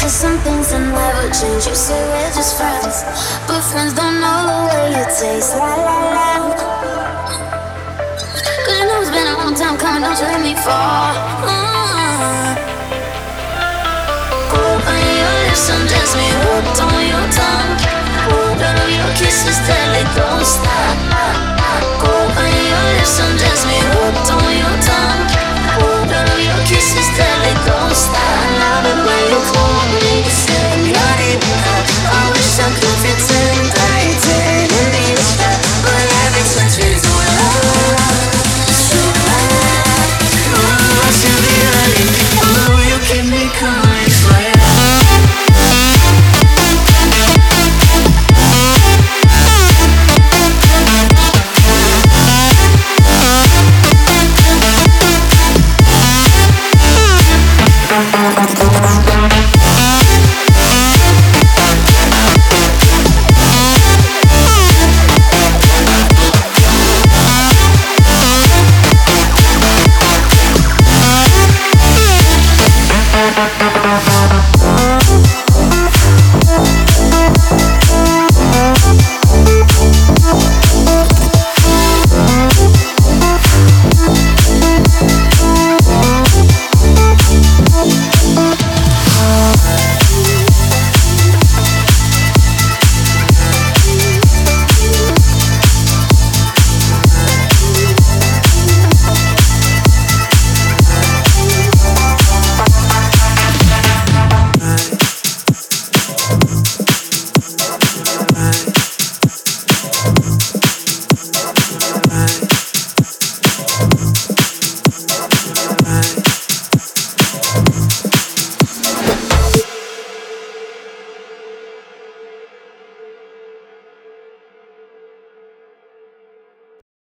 say some things that never change. You say we're just friends, but friends don't know the way you taste. La la la. Cause you know it's been a long time coming, don't you let me fall. Open your lips and dance me hooked on your tongue. All of your kisses that they don't stop.